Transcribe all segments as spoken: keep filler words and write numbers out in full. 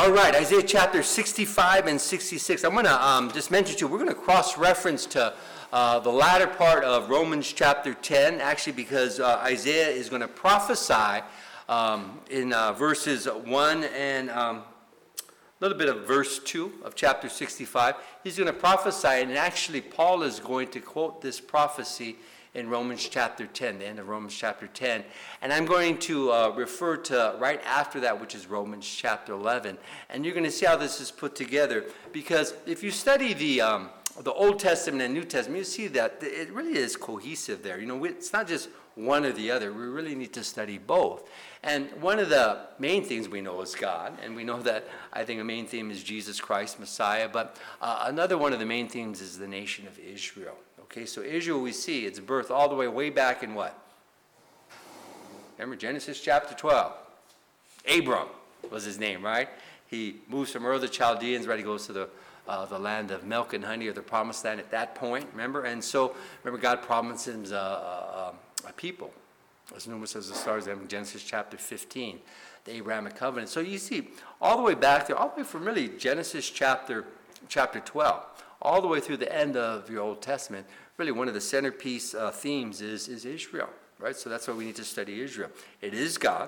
All right, Isaiah chapter sixty-five and sixty-six. I'm going to um, just mention to you, we're going to cross-reference to uh, the latter part of Romans chapter ten, actually because uh, Isaiah is going to prophesy um, in uh, verses one and um, a little bit of verse two of chapter sixty-five. He's going to prophesy, and actually Paul is going to quote this prophecy in Romans chapter ten, the end of Romans chapter ten. And I'm going to uh, refer to right after that, which is Romans chapter eleven. And you're going to see how this is put together. Because if you study the um, the Old Testament and New Testament, you see that it really is cohesive there. You know, it's not just one or the other. We really need to study both. And one of the main things we know is God. And we know that, I think, a main theme is Jesus Christ, Messiah. But uh, another one of the main themes is the nation of Israel. Okay, so Israel, we see its birth all the way way back in what? Remember Genesis chapter twelve. Abram was his name, right? He moves from Ur of the Chaldeans, right? He goes to the uh, the land of milk and honey, or the promised land at that point, remember? And so, remember, God promised him a, a, a people, as numerous as the stars in Genesis chapter fifteen, the Abrahamic covenant. So you see, all the way back there, all the way from really Genesis chapter chapter twelve, all the way through the end of your Old Testament, really one of the centerpiece uh, themes is, is Israel, right? So that's why we need to study Israel. It is God,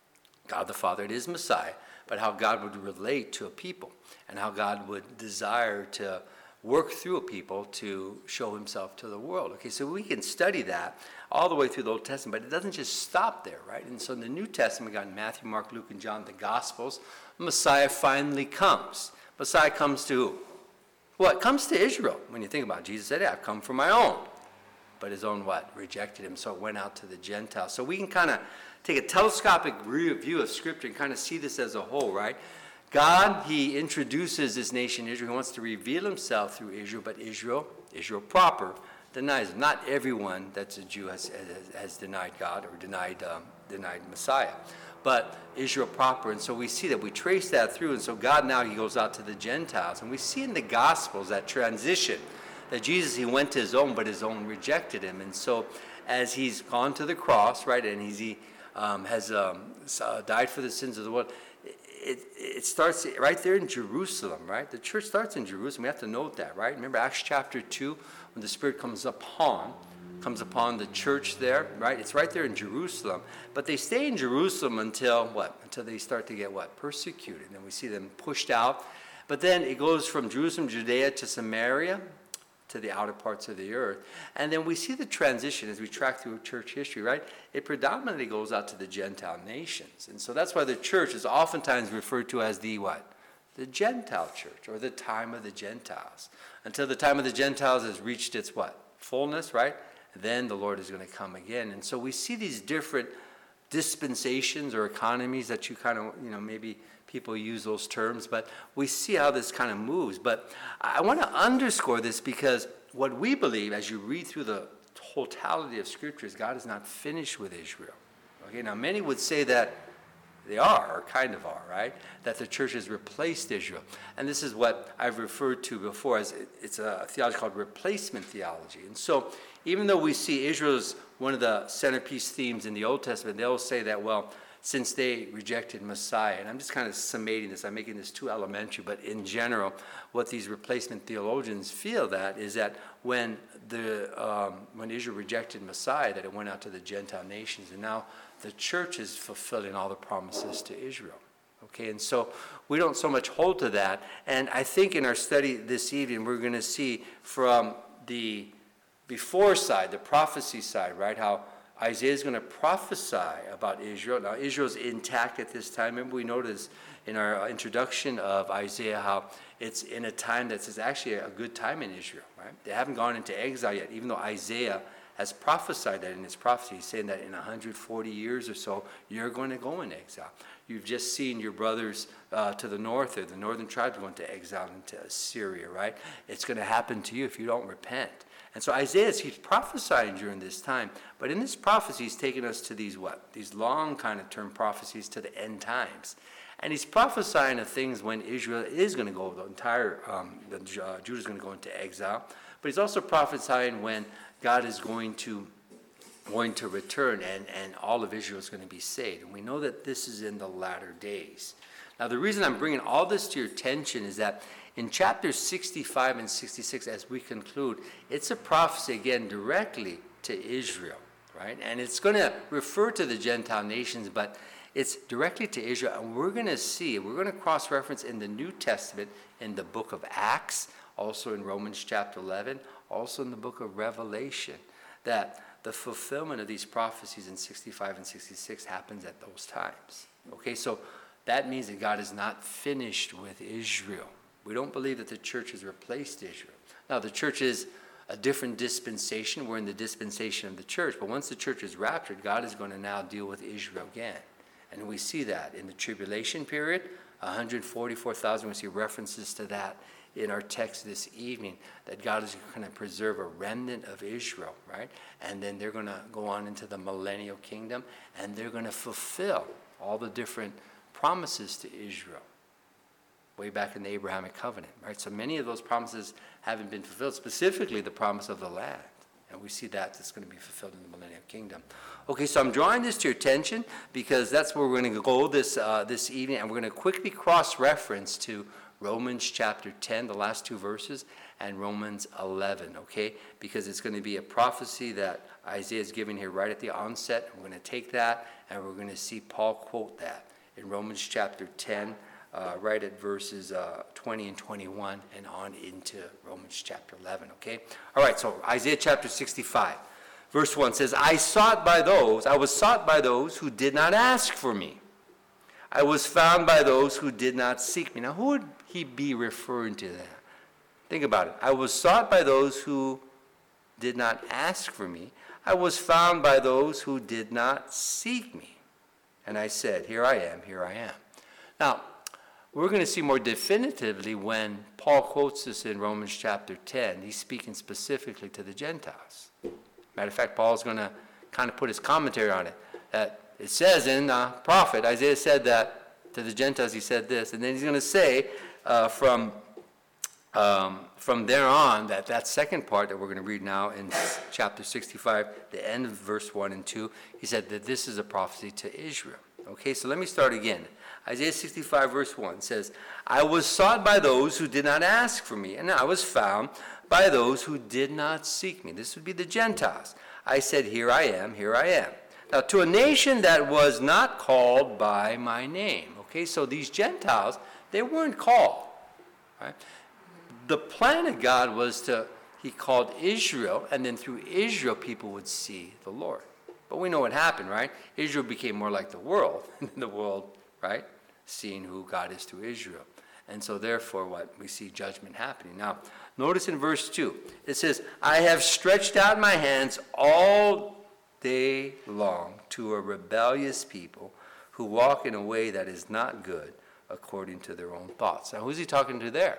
God the Father, it is Messiah, but how God would relate to a people and how God would desire to work through a people to show himself to the world. Okay, so we can study that all the way through the Old Testament, but it doesn't just stop there, right? And so in the New Testament, we got Matthew, Mark, Luke, and John, the Gospels. Messiah finally comes. Messiah comes to who? Well, it comes to Israel. When you think about it, Jesus said, yeah, I've come for my own. But his own what? Rejected him, so it went out to the Gentiles. So we can kind of take a telescopic view of Scripture and kind of see this as a whole, right? God, he introduces this nation, Israel. He wants to reveal himself through Israel, but Israel, Israel proper, denies him. Not everyone that's a Jew has, has, has denied God or denied, um, denied Messiah. But Israel proper, and so we see that we trace that through, and so God now, he goes out to the Gentiles, and we see in the Gospels that transition, that Jesus, he went to his own, but his own rejected him, and so as he's gone to the cross, right, and he's, he um, has um, uh, died for the sins of the world, it, it starts right there in Jerusalem, right? The church starts in Jerusalem. We have to note that, right? Remember Acts chapter two, when the Spirit comes upon comes upon the church there, right? It's right there in Jerusalem. But they stay in Jerusalem until what? Until they start to get what? Persecuted. And then we see them pushed out. But then it goes from Jerusalem, Judea to Samaria, to the outer parts of the earth. And then we see the transition as we track through church history, right? It predominantly goes out to the Gentile nations. And so that's why the church is oftentimes referred to as the what? The Gentile church, or the time of the Gentiles. Until the time of the Gentiles has reached its what? Fullness, right? Then the Lord is going to come again. And so we see these different dispensations or economies that you kind of, you know, maybe people use those terms, but we see how this kind of moves. But I want to underscore this because what we believe as you read through the totality of scriptures, God is not finished with Israel. Okay, now many would say that they are, or kind of are, right? That the church has replaced Israel. And this is what I've referred to before as, it's a theology called replacement theology. And so even though we see Israel as one of the centerpiece themes in the Old Testament, they'll say that, well, since they rejected Messiah, and I'm just kind of summating this, I'm making this too elementary, but in general, what these replacement theologians feel that is that when the um, when Israel rejected Messiah, that it went out to the Gentile nations, and now the church is fulfilling all the promises to Israel. Okay, and so we don't so much hold to that, and I think in our study this evening, we're going to see from the before side, the prophecy side, right, how Isaiah is going to prophesy about Israel. Now, Israel's intact at this time. Remember, we noticed in our introduction of Isaiah how it's in a time that's actually a good time in Israel, right? They haven't gone into exile yet, even though Isaiah has prophesied that in his prophecy. He's saying that in one hundred forty years or so, you're going to go in exile. You've just seen your brothers uh, to the north, or the northern tribes going to exile into Assyria, right? It's going to happen to you if you don't repent. And so Isaiah, he's prophesying during this time, but in this prophecy, he's taking us to these what? These long kind of term prophecies to the end times. And he's prophesying of things when Israel is going to go, the entire, um, the, uh, Judah is going to go into exile. But he's also prophesying when God is going to going to return and, and all of Israel is going to be saved. And we know that this is in the latter days. Now, the reason I'm bringing all this to your attention is that in chapters sixty-five and sixty-six, as we conclude, it's a prophecy, again, directly to Israel, right? And it's going to refer to the Gentile nations, but it's directly to Israel. And we're going to see, we're going to cross-reference in the New Testament, in the book of Acts, also in Romans chapter eleven, also in the book of Revelation, that the fulfillment of these prophecies in sixty-five and sixty-six happens at those times. Okay, so that means that God is not finished with Israel. We don't believe that the church has replaced Israel. Now, the church is a different dispensation. We're in the dispensation of the church. But once the church is raptured, God is going to now deal with Israel again. And we see that in the tribulation period, one hundred forty-four thousand. We see references to that in our text this evening, that God is going to preserve a remnant of Israel, right? And then they're going to go on into the millennial kingdom, and they're going to fulfill all the different promises to Israel way back in the Abrahamic covenant, right? So many of those promises haven't been fulfilled, specifically the promise of the land. And we see that that's going to be fulfilled in the millennial kingdom. Okay, so I'm drawing this to your attention because that's where we're going to go this, uh, this evening, and we're going to quickly cross-reference to Romans chapter ten, the last two verses, and Romans eleven, okay? Because it's going to be a prophecy that Isaiah is giving here right at the onset. We're going to take that, and we're going to see Paul quote that in Romans chapter ten, uh, right at verses uh, twenty and twenty-one, and on into Romans chapter eleven, okay? All right, so Isaiah chapter sixty-five, verse one says, I sought by those, I was sought by those who did not ask for me. I was found by those who did not seek me. Now, who would he be referring to there? Think about it. I was sought by those who did not ask for me. I was found by those who did not seek me. And I said, here I am, here I am. Now, we're going to see more definitively when Paul quotes this in Romans chapter ten. He's speaking specifically to the Gentiles. Matter of fact, Paul's going to kind of put his commentary on it. That it says in the uh, prophet, Isaiah said that to the Gentiles, he said this. And then he's going to say uh, from, um, from there on, that that second part that we're going to read now in chapter sixty-five, the end of verse one and two, he said that this is a prophecy to Israel. Okay, so let me start again. Isaiah sixty-five verse one says, I was sought by those who did not ask for me, and I was found by those who did not seek me. This would be the Gentiles. I said, here I am, here I am. Now, to a nation that was not called by my name. Okay, so these Gentiles, they weren't called. Right? The plan of God was to, he called Israel, and then through Israel, people would see the Lord. But we know what happened, right? Israel became more like the world, and the world, right, seeing who God is through Israel. And so therefore, what we see judgment happening. Now, notice in verse two, it says, I have stretched out my hands all day long to a rebellious people who walk in a way that is not good according to their own thoughts. Now, who's he talking to there?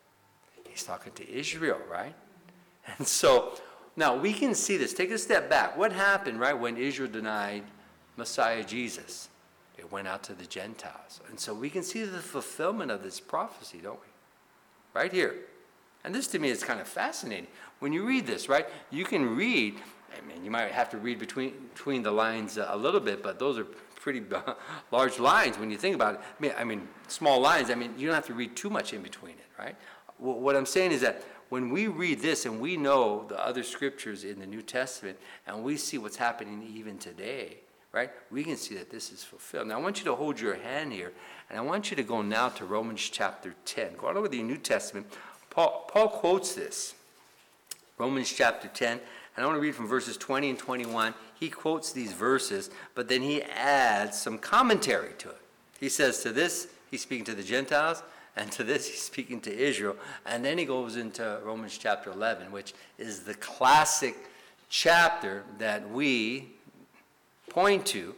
He's talking to Israel, right? And so, now we can see this. Take a step back. What happened, right, when Israel denied Messiah Jesus? It went out to the Gentiles. And so we can see the fulfillment of this prophecy, don't we? Right here. And this to me is kind of fascinating. When you read this, right, you can read, I mean, you might have to read between between the lines a little bit, but those are pretty large lines when you think about it. I mean, I mean, small lines, I mean, you don't have to read too much in between it, right? What I'm saying is that when we read this and we know the other scriptures in the New Testament and we see what's happening even today, right, we can see that this is fulfilled. Now, I want you to hold your hand here, and I want you to go now to Romans chapter ten. Go all over the New Testament. Paul, Paul quotes this, Romans chapter ten, and I want to read from verses twenty and twenty-one. He quotes these verses, but then he adds some commentary to it. He says to this, he's speaking to the Gentiles, and to this, he's speaking to Israel. And then he goes into Romans chapter eleven, which is the classic chapter that we point to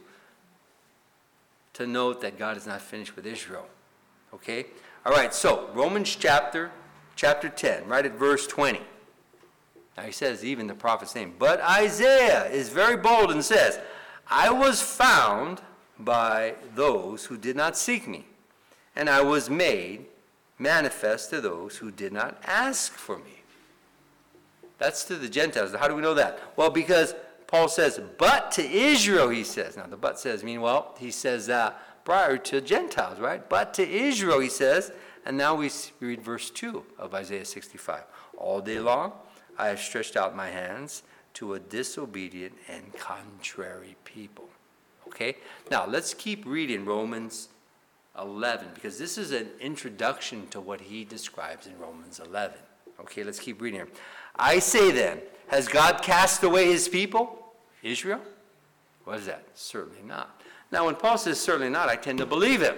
to note that God is not finished with Israel. Okay? All right, so Romans chapter, chapter ten, right at verse twenty. Now he says even the prophet's name. But Isaiah is very bold and says, I was found by those who did not seek me, and I was made manifest to those who did not ask for me. That's to the Gentiles. How do we know that? Well, because Paul says, but to Israel, he says. Now, the but says, mean, well, he says that prior to Gentiles, right? But to Israel, he says, and now we read verse two of Isaiah sixty-five. All day long I have stretched out my hands to a disobedient and contrary people. Okay? Now let's keep reading Romans eleven, because this is an introduction to what he describes in Romans eleven. Okay, let's keep reading here. I say then, has God cast away his people, Israel? What is that? Certainly not. Now when Paul says certainly not, I tend to believe him.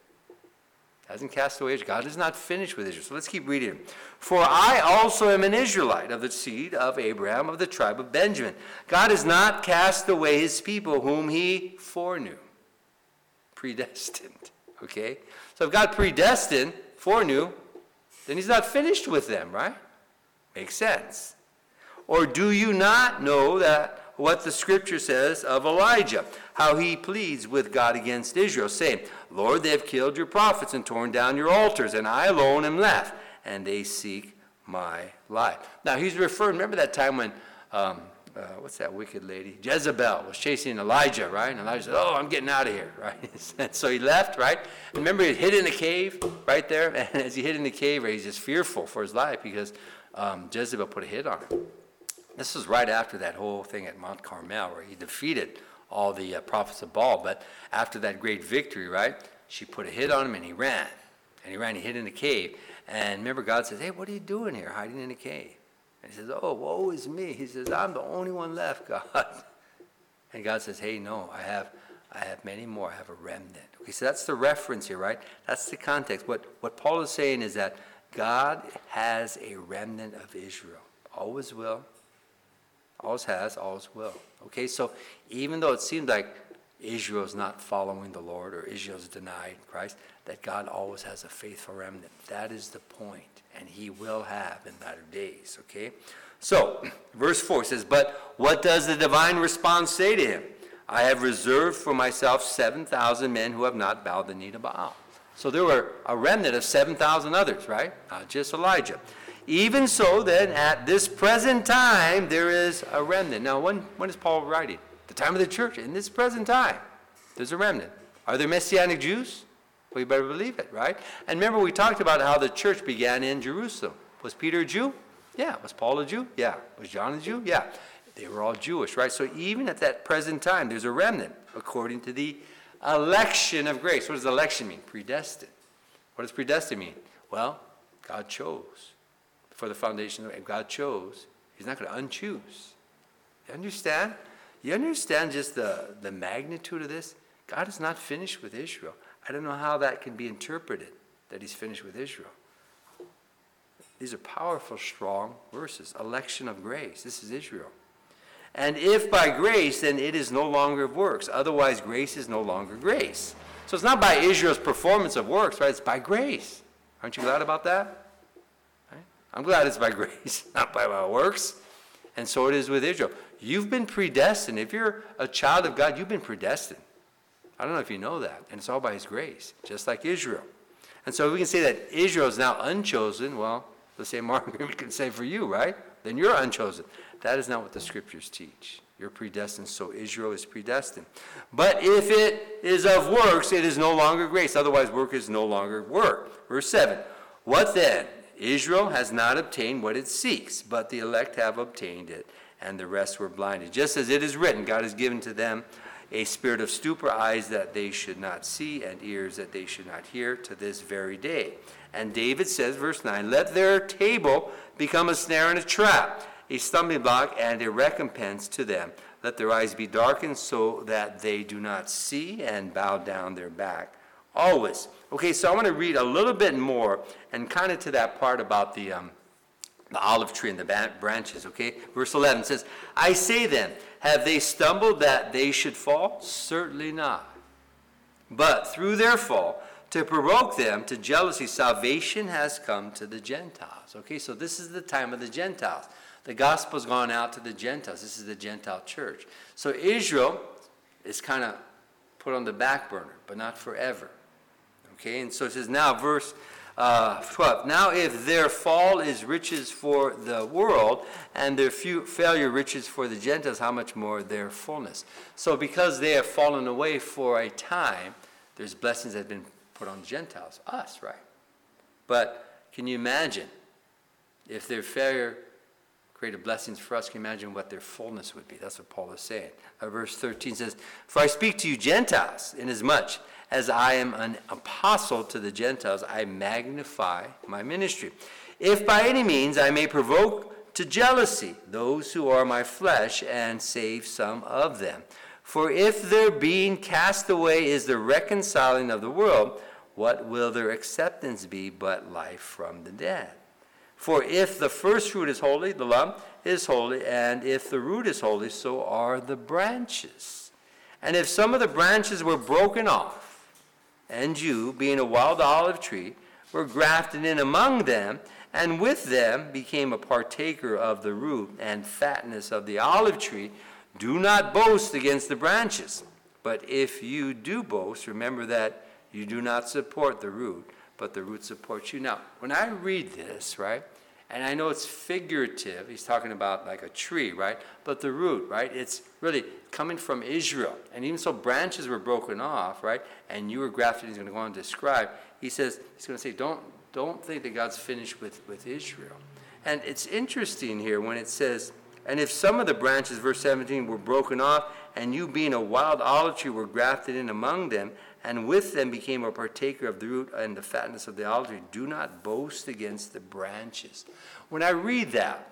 Hasn't cast away Israel. God is not finished with Israel. So let's keep reading. For I also am an Israelite of the seed of Abraham, of the tribe of Benjamin. God has not cast away his people whom he foreknew. Predestined. Okay? So if God predestined, foreknew, then he's not finished with them, right? Makes sense. Or do you not know that what the scripture says of Elijah, how he pleads with God against Israel, saying, Lord, they have killed your prophets and torn down your altars, and I alone am left, and they seek my life. Now, he's referring, remember that time when, um, uh, what's that wicked lady? Jezebel was chasing Elijah, right? And Elijah said, oh, I'm getting out of here, right? And so he left, right? And remember, he hid in a cave right there, and as he hid in the cave, he's just fearful for his life because um, Jezebel put a hit on him. This was right after that whole thing at Mount Carmel where he defeated all the uh, prophets of Baal. But after that great victory, right, she put a hit on him and he ran. And he ran, he hid in a cave. And remember, God says, hey, what are you doing here, hiding in a cave? And he says, oh, woe is me. He says, I'm the only one left, God. And God says, hey, no, I have I have many more. I have a remnant. Okay, so that's the reference here, right? That's the context. What, what Paul is saying is that God has a remnant of Israel. Always will. Always has, always will. Okay, so even though it seems like Israel's not following the Lord or Israel's denied Christ, that God always has a faithful remnant. That is the point, and he will have in latter days, okay? So, verse four says, but what does the divine response say to him? I have reserved for myself seven thousand men who have not bowed the knee to Baal. So there were a remnant of seven thousand others, right? Not just Elijah. Even so, then, at this present time, there is a remnant. Now, when, when is Paul writing? The time of the church. In this present time, there's a remnant. Are there Messianic Jews? Well, you better believe it, right? And remember, we talked about how the church began in Jerusalem. Was Peter a Jew? Yeah. Was Paul a Jew? Yeah. Was John a Jew? Yeah. They were all Jewish, right? So even at that present time, there's a remnant, according to the election of grace. What does election mean? Predestined. What does predestined mean? Well, God chose. For the foundation of God chose, he's not going to unchoose. You understand? You understand just the, the magnitude of this? God is not finished with Israel. I don't know how that can be interpreted, that he's finished with Israel. These are powerful, strong verses. Election of grace. This is Israel. And if by grace, then it is no longer of works. Otherwise, grace is no longer grace. So it's not by Israel's performance of works, right? It's by grace. Aren't you glad about that? I'm glad it's by grace, not by my works. And so it is with Israel. You've been predestined. If you're a child of God, you've been predestined. I don't know if you know that. And it's all by his grace, just like Israel. And so we can say that Israel is now unchosen. Well, the same argument we can say for you, right? Then you're unchosen. That is not what the scriptures teach. You're predestined, so Israel is predestined. But if it is of works, it is no longer grace. Otherwise, work is no longer work. Verse seven. What then? Israel has not obtained what it seeks, but the elect have obtained it, and the rest were blinded. Just as it is written, God has given to them a spirit of stupor, eyes that they should not see, and ears that they should not hear, to this very day. And David says, verse nine, let their table become a snare and a trap, a stumbling block and a recompense to them. Let their eyes be darkened so that they do not see, and bow down their back always. Okay, so I want to read a little bit more and kind of to that part about the um, the olive tree and the branches, okay? Verse eleven says, I say then, have they stumbled that they should fall? Certainly not. But through their fall, to provoke them to jealousy, salvation has come to the Gentiles. Okay, so this is the time of the Gentiles. The gospel's gone out to the Gentiles. This is the Gentile church. So Israel is kind of put on the back burner, but not forever. Okay, and so it says now, verse uh, twelve, now if their fall is riches for the world, and their few, failure riches for the Gentiles, how much more their fullness? So because they have fallen away for a time, there's blessings that have been put on the Gentiles, us, right? But can you imagine if their failure created blessings for us? Can you imagine what their fullness would be? That's what Paul is saying. Uh, verse thirteen says, "For I speak to you Gentiles, inasmuch as I am an apostle to the Gentiles, I magnify my ministry. If by any means I may provoke to jealousy those who are my flesh and save some of them. For if their being cast away is the reconciling of the world, what will their acceptance be but life from the dead? For if the first fruit is holy, the lump is holy, and if the root is holy, so are the branches. And if some of the branches were broken off, and you, being a wild olive tree, were grafted in among them, and with them became a partaker of the root and fatness of the olive tree, do not boast against the branches. But if you do boast, remember that you do not support the root, but the root supports you." Now, when I read this, right, and I know it's figurative, he's talking about like a tree, right? But the root, right, it's really coming from Israel. And even so, branches were broken off, right? And you were grafted, he's going to go on to describe. He says, he's going to say, don't, don't think that God's finished with, with Israel. And it's interesting here when it says, "And if some of the branches," verse seventeen, "were broken off, and you being a wild olive tree were grafted in among them, and with them became a partaker of the root and the fatness of the olive tree, do not boast against the branches." When I read that,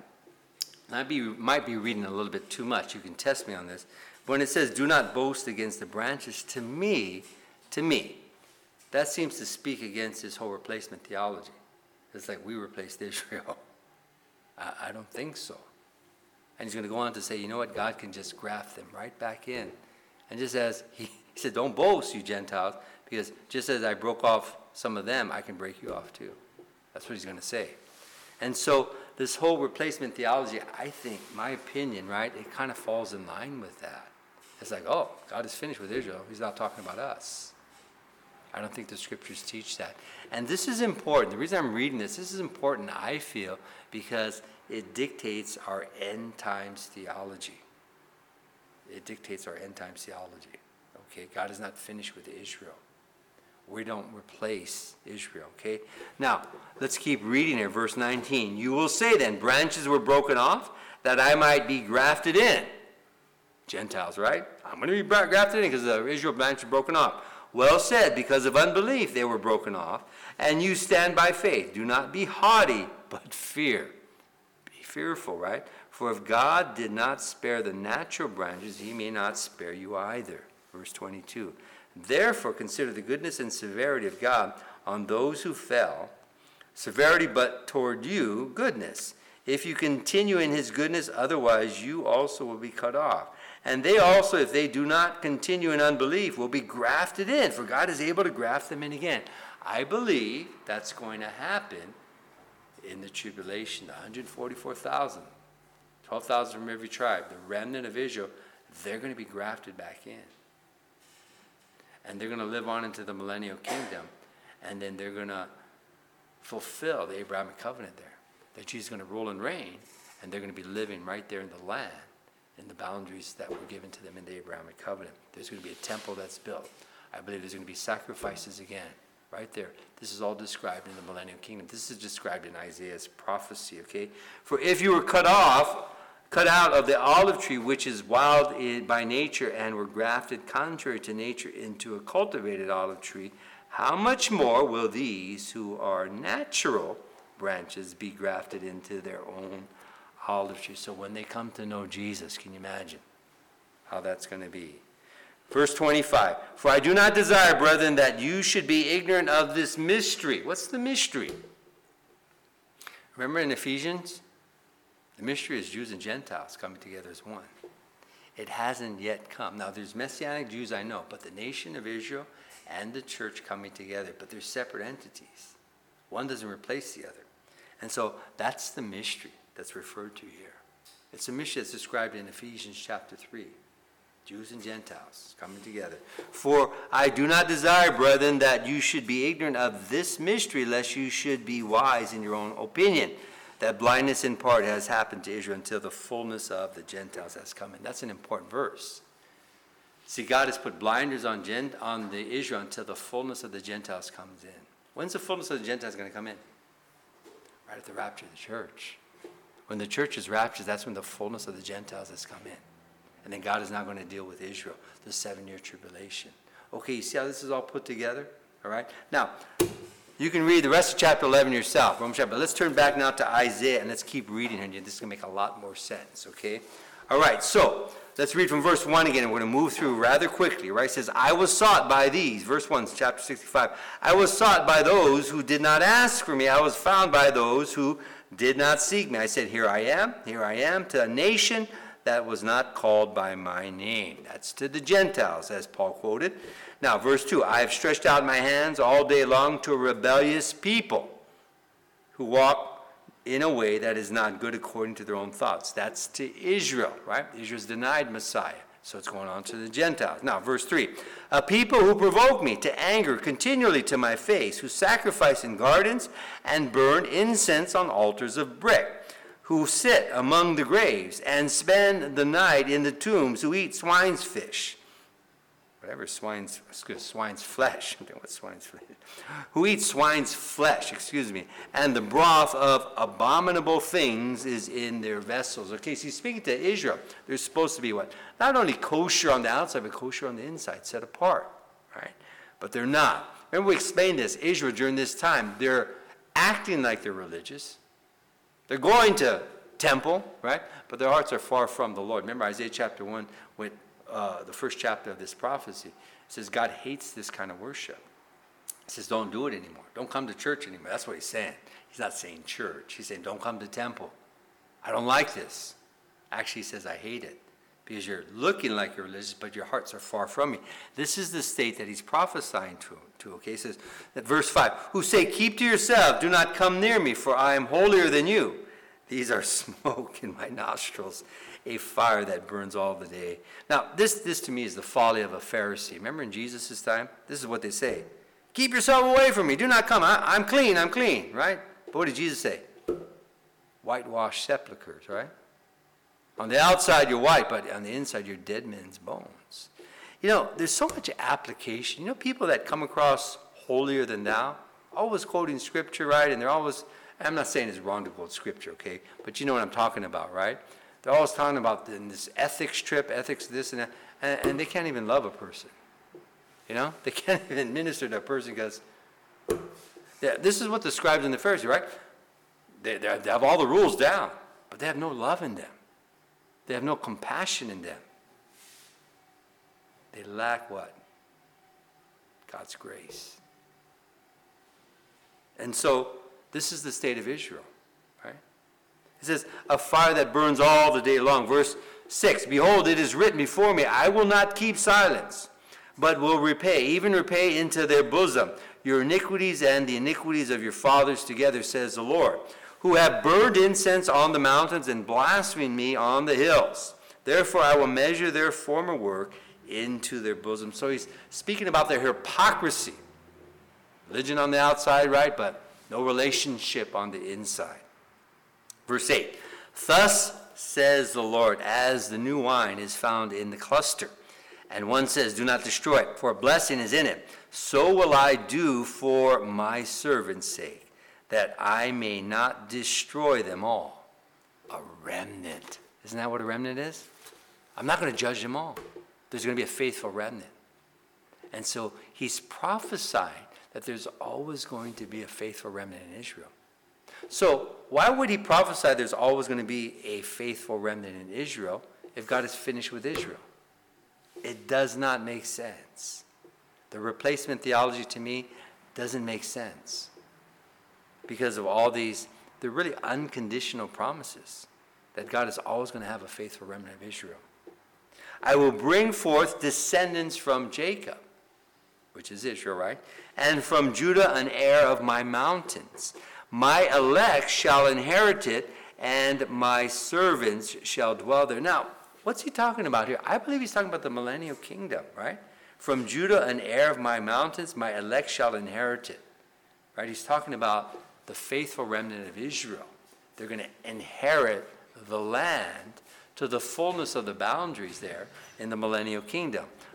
I be, might be reading a little bit too much. You can test me on this. When it says, "do not boast against the branches," to me, to me, that seems to speak against this whole replacement theology. It's like we replaced Israel. I, I don't think so. And he's going to go on to say, you know what? God can just graft them right back in. And just as he, he said, don't boast, you Gentiles, because just as I broke off some of them, I can break you off too. That's what he's going to say. And so this whole replacement theology, I think, my opinion, right, it kind of falls in line with that. It's like, oh, God is finished with Israel. He's not talking about us. I don't think the scriptures teach that. And this is important. The reason I'm reading this, this is important, I feel, because it dictates our end times theology. It dictates our end times theology. Okay, God is not finished with Israel. We don't replace Israel, okay? Now, let's keep reading here, verse nineteen. "You will say then, branches were broken off, that I might be grafted in." Gentiles, right? I'm going to be grafted in because the Israel branch was broken off. "Well said, because of unbelief they were broken off, and you stand by faith. Do not be haughty, but fear." Be fearful, right? "For if God did not spare the natural branches, he may not spare you either." Verse twenty-two. "Therefore consider the goodness and severity of God on those who fell. Severity, but toward you, goodness. If you continue in his goodness, otherwise you also will be cut off. And they also, if they do not continue in unbelief, will be grafted in, for God is able to graft them in again." I believe that's going to happen in the tribulation, the one hundred forty-four thousand, twelve thousand from every tribe, the remnant of Israel, they're going to be grafted back in. And they're going to live on into the millennial kingdom, and then they're going to fulfill the Abrahamic covenant there, that Jesus is going to rule and reign, and they're going to be living right there in the land, in the boundaries that were given to them in the Abrahamic covenant. There's going to be a temple that's built. I believe there's going to be sacrifices again, right there. This is all described in the millennial kingdom. This is described in Isaiah's prophecy, okay? "For if you were cut off, cut out of the olive tree, which is wild by nature, and were grafted contrary to nature into a cultivated olive tree, how much more will these who are natural branches be grafted into their own olive tree?" So when they come to know Jesus, can you imagine how that's going to be? Verse twenty-five. "For I do not desire, brethren, that you should be ignorant of this mystery." What's the mystery? Remember in Ephesians? The mystery is Jews and Gentiles coming together as one. It hasn't yet come. Now, there's Messianic Jews, I know, but the nation of Israel and the church coming together, but they're separate entities. One doesn't replace the other. And so that's the mystery that's referred to here. It's a mystery that's described in Ephesians chapter three. Jews and Gentiles coming together. "For I do not desire, brethren, that you should be ignorant of this mystery, lest you should be wise in your own opinion, that blindness in part has happened to Israel until the fullness of the Gentiles has come in." That's an important verse. See, God has put blinders on, Gent- on the Israel until the fullness of the Gentiles comes in. When's the fullness of the Gentiles going to come in? Right at the rapture of the church. When the church is raptured, that's when the fullness of the Gentiles has come in. And then God is now going to deal with Israel, the seven-year tribulation. Okay, you see how this is all put together? All right? Now, you can read the rest of chapter eleven yourself, Romans chapter. But let's turn back now to Isaiah, and let's keep reading here. This is going to make a lot more sense, okay? All right, so let's read from verse one again, and we're going to move through rather quickly, right? It says, I was sought by these. Verse one, chapter sixty-five. I was sought by those who did not ask for me. I was found by those who did not seek me. I said, here I am, here I am, to a nation that was not called by my name. That's to the Gentiles, as Paul quoted. Now, verse two, I have stretched out my hands all day long to a rebellious people who walk in a way that is not good according to their own thoughts. That's to Israel, right? Israel's denied Messiah, so it's going on to the Gentiles. Now, verse three, a people who provoke me to anger continually to my face, who sacrifice in gardens and burn incense on altars of brick, who sit among the graves and spend the night in the tombs, who eat swine's fish, whatever swine's, excuse, swine's flesh, I don't know what swine's flesh, who eat swine's flesh, excuse me, and the broth of abominable things is in their vessels. Okay, so he's speaking to Israel. They're supposed to be what? Not only kosher on the outside, but kosher on the inside, set apart, right? But they're not. Remember we explained this, Israel during this time, they're acting like they're religious. They're going to temple, right? But their hearts are far from the Lord. Remember Isaiah chapter one, when, uh, the first chapter of this prophecy, it says God hates this kind of worship. He says don't do it anymore. Don't come to church anymore. That's what he's saying. He's not saying church. He's saying don't come to temple. I don't like this. Actually, he says I hate it because you're looking like you're religious, but your hearts are far from me. This is the state that he's prophesying to. to okay, he says that verse five, who say, keep to yourself, do not come near me, for I am holier than you. These are smoke in my nostrils, a fire that burns all the day. Now, this, this to me is the folly of a Pharisee. Remember in Jesus' time? This is what they say. Keep yourself away from me. Do not come. I, I'm clean. I'm clean, right? But what did Jesus say? Whitewashed sepulchres, right? On the outside, you're white, but on the inside, you're dead men's bones. You know, there's so much application. You know, people that come across holier than thou, always quoting scripture, right? And they're always, I'm not saying it's wrong to quote scripture, okay? But you know what I'm talking about, right? They're always talking about this ethics trip, ethics this and that, and, and they can't even love a person. You know? They can't even minister to a person because, yeah, this is what the scribes and the Pharisees, right? They, they have all the rules down, but they have no love in them. They have no compassion in them. They lack what? God's grace. And so, this is the state of Israel, right? It says, a fire that burns all the day long. Verse six, behold, it is written before me, I will not keep silence, but will repay, even repay into their bosom, your iniquities and the iniquities of your fathers together, says the Lord, who have burned incense on the mountains and blasphemed me on the hills. Therefore I will measure their former work into their bosom. So he's speaking about their hypocrisy. Religion on the outside, right, but no relationship on the inside. Verse eight, thus says the Lord, as the new wine is found in the cluster, and one says, do not destroy it, for a blessing is in it, so will I do for my servant's sake, that I may not destroy them all. A remnant. Isn't that what a remnant is? I'm not going to judge them all. There's going to be a faithful remnant. And so he's prophesying that there's always going to be a faithful remnant in Israel. So why would he prophesy there's always going to be a faithful remnant in Israel if God is finished with Israel? It does not make sense. The replacement theology to me doesn't make sense because of all these, they're really unconditional promises that God is always going to have a faithful remnant of Israel. I will bring forth descendants from Jacob, which is Israel, right? And from Judah an heir of my mountains. My elect shall inherit it, and my servants shall dwell there. Now, what's he talking about here? I believe he's talking about the millennial kingdom, right? From Judah an heir of my mountains, my elect shall inherit it. Right? He's talking about the faithful remnant of Israel. They're going to inherit the land to the fullness of the boundaries there in the millennial kingdom.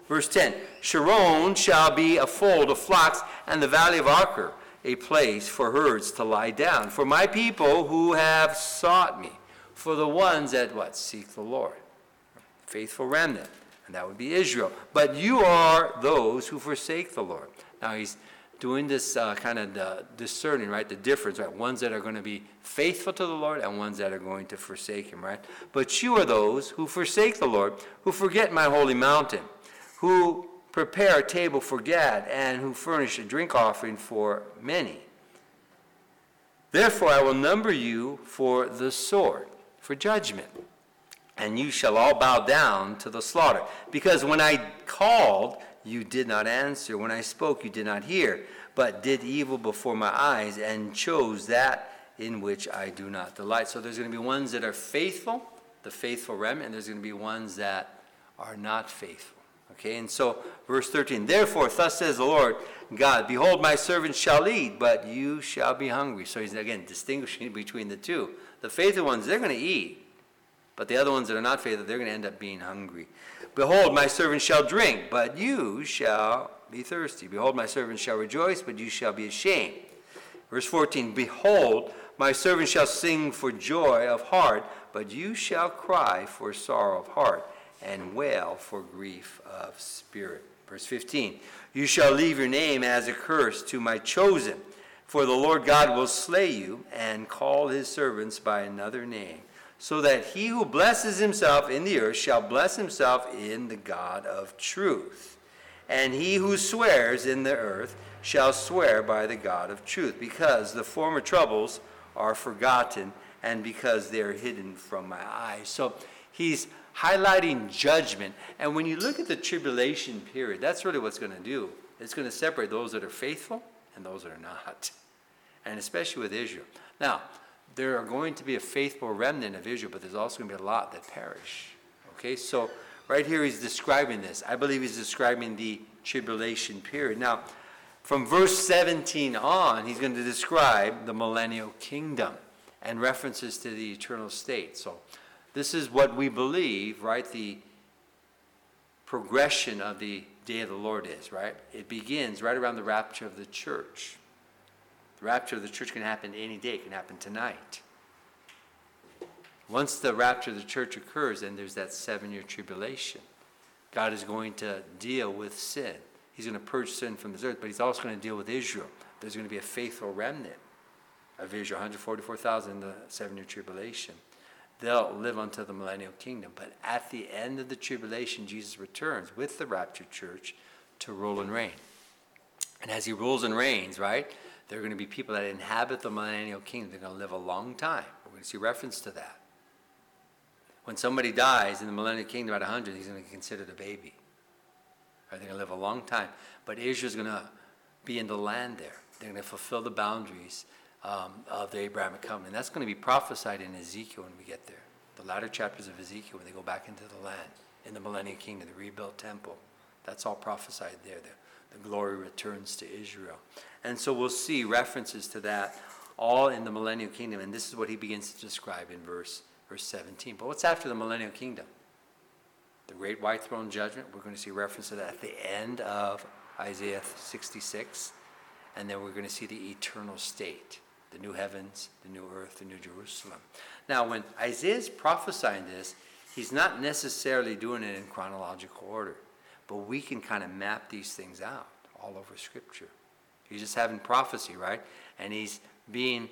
Verse ten, Sharon shall be a fold of flocks, and the valley of Achor a place for herds to lie down. For my people who have sought me, for the ones that, what, seek the Lord. Faithful remnant, and that would be Israel. But you are those who forsake the Lord. Now he's doing this uh, kind of uh, discerning, right, the difference, right, ones that are going to be faithful to the Lord and ones that are going to forsake him, right? But you are those who forsake the Lord, who forget my holy mountain, who prepare a table for Gad, and who furnish a drink offering for many. Therefore I will number you for the sword, for judgment, and you shall all bow down to the slaughter. Because when I called, you did not answer. When I spoke, you did not hear, but did evil before my eyes, and chose that in which I do not delight. So there's going to be ones that are faithful, the faithful remnant, and there's going to be ones that are not faithful. Okay, and so verse thirteen, therefore, thus says the Lord God, behold, my servants shall eat, but you shall be hungry. So he's, again, distinguishing between the two. The faithful ones, they're going to eat, but the other ones that are not faithful, they're going to end up being hungry. Behold, my servants shall drink, but you shall be thirsty. Behold, my servants shall rejoice, but you shall be ashamed. Verse fourteen, behold, my servants shall sing for joy of heart, but you shall cry for sorrow of heart, and wail for grief of spirit. Verse fifteen, you shall leave your name as a curse to my chosen, for the Lord God will slay you and call his servants by another name, so that he who blesses himself in the earth shall bless himself in the God of truth. And he who swears in the earth shall swear by the God of truth, because the former troubles are forgotten, and because they are hidden from my eyes. So he's highlighting judgment. And when you look at the tribulation period, that's really what's going to do. It's going to separate those that are faithful and those that are not. And especially with Israel. Now, there are going to be a faithful remnant of Israel, but there's also going to be a lot that perish. Okay, so right here he's describing this. I believe he's describing the tribulation period. Now, from verse seventeen on, he's going to describe the millennial kingdom and references to the eternal state. So this is what we believe, right, the progression of the day of the Lord is, right? It begins right around the rapture of the church. The rapture of the church can happen any day. It can happen tonight. Once the rapture of the church occurs, then there's that seven-year tribulation. God is going to deal with sin. He's going to purge sin from this earth, but he's also going to deal with Israel. There's going to be a faithful remnant of Israel, one hundred forty-four thousand in the seven-year tribulation. They'll live until the millennial kingdom. But at the end of the tribulation, Jesus returns with the raptured church to rule and reign. And as he rules and reigns, right, there are going to be people that inhabit the millennial kingdom. They're going to live a long time. We're going to see reference to that. When somebody dies in the millennial kingdom at one hundred, he's going to be considered a baby. Right? They're going to live a long time. But Israel's going to be in the land there. They're going to fulfill the boundaries um, of the Abrahamic covenant. And that's going to be prophesied in Ezekiel when we get there. The latter chapters of Ezekiel when they go back into the land in the millennial kingdom, the rebuilt temple. That's all prophesied there. The, the glory returns to Israel. And so we'll see references to that all in the millennial kingdom. And this is what he begins to describe in verse, verse seventeen. But what's after the millennial kingdom? The great white throne judgment. We're going to see reference to that at the end of Isaiah sixty-six. And then we're going to see the eternal state. The new heavens, the new earth, the new Jerusalem. Now, when Isaiah's prophesying this, he's not necessarily doing it in chronological order. But we can kind of map these things out all over Scripture. He's just having prophecy, right? And he's being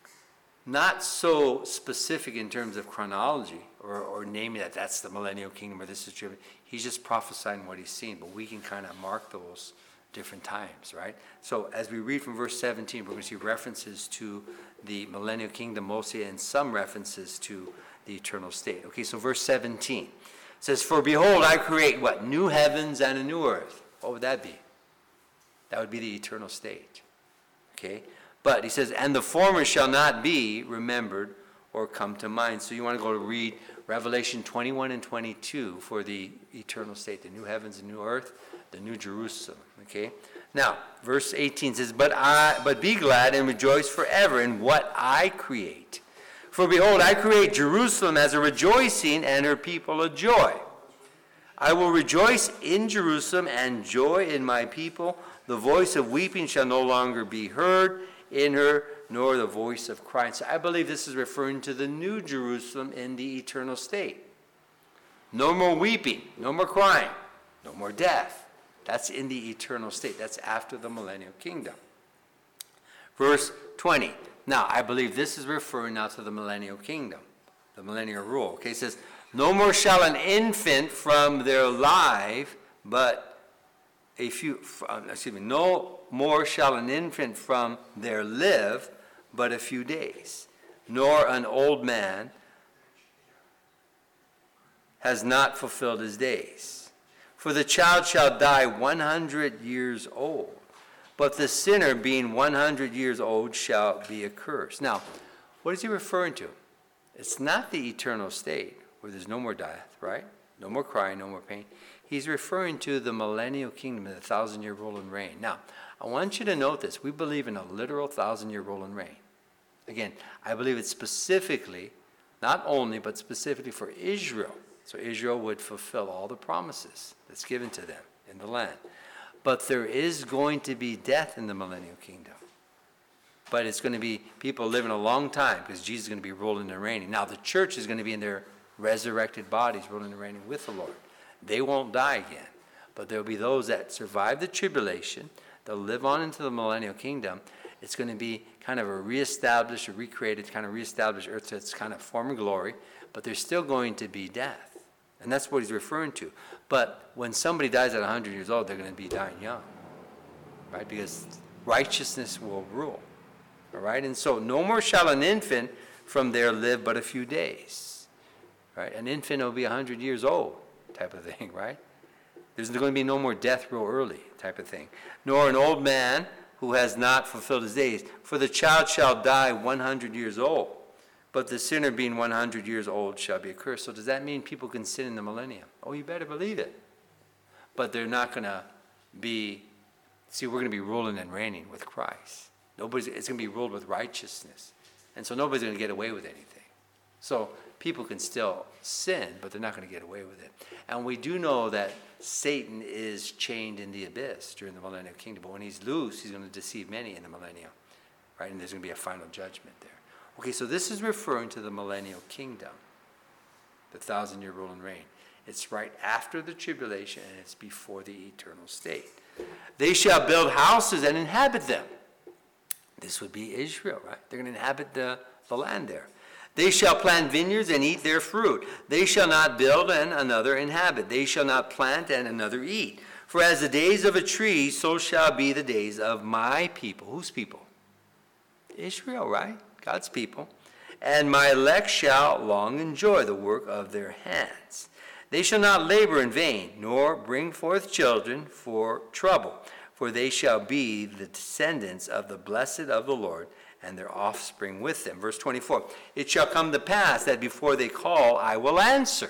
not so specific in terms of chronology or, or naming that that's the millennial kingdom or this is true. He's just prophesying what he's seen. But we can kind of mark those different times, right? So as we read from verse seventeen, we're going to see references to the millennial kingdom mostly and some references to the eternal state. Okay, so verse seventeen says, for behold, I create what? New heavens and a new earth. What would that be? That would be the eternal state. Okay? But he says, and the former shall not be remembered or come to mind. So you want to go to read Revelation twenty-one and twenty-two for the eternal state, the new heavens and new earth, the new Jerusalem. Okay? Now, verse eighteen says, But I but be glad and rejoice forever in what I create. For behold, I create Jerusalem as a rejoicing and her people a joy. I will rejoice in Jerusalem and joy in my people. The voice of weeping shall no longer be heard in her, nor the voice of crying. So I believe this is referring to the new Jerusalem in the eternal state. No more weeping, no more crying, no more death. That's in the eternal state. That's after the millennial kingdom. Verse twenty. Now, I believe this is referring now to the millennial kingdom, the millennial rule. Okay, it says, no more shall an infant from their live, but a few, excuse me, no more shall an infant from there live, but a few days, nor an old man has not fulfilled his days. For the child shall die one hundred years old, but the sinner being one hundred years old shall be accursed. Now, what is he referring to? It's not the eternal state where there's no more death, right? No more crying, no more pain. He's referring to the millennial kingdom, the thousand-year rule and reign. Now, I want you to note this. We believe in a literal thousand-year rule and reign. Again, I believe it's specifically, not only, but specifically for Israel. So Israel would fulfill all the promises that's given to them in the land. But there is going to be death in the millennial kingdom. But it's going to be people living a long time because Jesus is going to be ruling and reigning. Now, the church is going to be in their resurrected bodies ruling and reigning with the Lord. They won't die again. But there will be those that survive the tribulation. They'll live on into the millennial kingdom. It's going to be kind of a reestablished, a recreated, kind of reestablished earth that's kind of form and glory. But there's still going to be death. And that's what he's referring to. But when somebody dies at one hundred years old, they're going to be dying young. Right? Because righteousness will rule. All right? And so, no more shall an infant from there live but a few days. Right? An infant will be one hundred years old type of thing, right? There's going to be no more death real early type of thing. Nor an old man who has not fulfilled his days. For the child shall die one hundred years old. But the sinner being one hundred years old shall be accursed. So does that mean people can sin in the millennium? Oh, you better believe it. But they're not going to be, see, we're going to be ruling and reigning with Christ. Nobody's, it's going to be ruled with righteousness. And so nobody's going to get away with anything. So people can still sin, but they're not going to get away with it. And we do know that Satan is chained in the abyss during the millennial kingdom. But when he's loose, he's going to deceive many in the millennium. Right? And there's going to be a final judgment there. Okay, so this is referring to the millennial kingdom, the thousand-year rule and reign. It's right after the tribulation, and it's before the eternal state. They shall build houses and inhabit them. This would be Israel, right? They're going to inhabit the, the land there. They shall plant vineyards and eat their fruit. They shall not build and another inhabit. They shall not plant and another eat. For as the days of a tree, so shall be the days of my people. Whose people? Israel, right? God's people. And my elect shall long enjoy the work of their hands. They shall not labor in vain, nor bring forth children for trouble. For they shall be the descendants of the blessed of the Lord, and their offspring with them. Verse twenty-four, it shall come to pass that before they call, I will answer.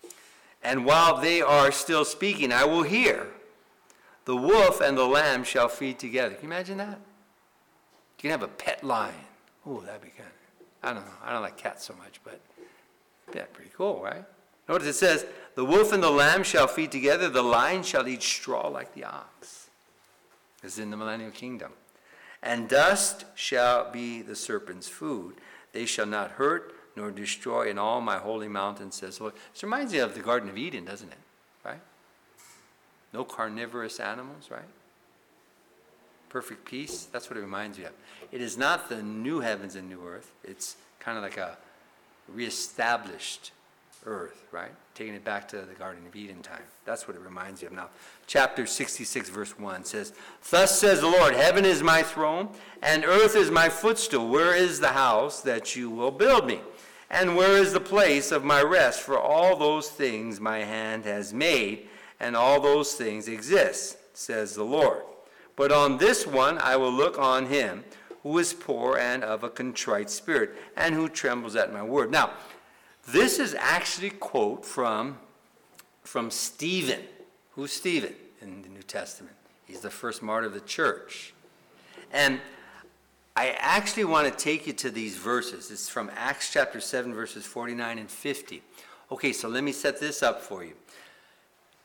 And while they are still speaking, I will hear. The wolf and the lamb shall feed together. Can you imagine that? You can have a pet lion. Oh, that'd be kind of, I don't know. I don't like cats so much, but yeah, pretty cool, right? Notice it says, the wolf and the lamb shall feed together. The lion shall eat straw like the ox. This is in the millennial kingdom. And dust shall be the serpent's food. They shall not hurt nor destroy in all my holy mountain, says the Lord. This reminds me of the Garden of Eden, doesn't it? Right? No carnivorous animals, right? Perfect peace. That's what it reminds me of. It is not the new heavens and new earth. It's kind of like a reestablished earth, right? Taking it back to the Garden of Eden time. That's what it reminds you of. Now, chapter sixty-six, verse one says, thus says the Lord, heaven is my throne, and earth is my footstool. Where is the house that you will build me? And where is the place of my rest? For all those things my hand has made, and all those things exist, says the Lord. But on this one I will look on him who is poor and of a contrite spirit, and who trembles at my word. Now, this is actually a quote from, from Stephen. Who's Stephen in the New Testament? He's the first martyr of the church. And I actually want to take you to these verses. It's from Acts chapter seven, verses forty-nine and fifty. Okay, so let me set this up for you.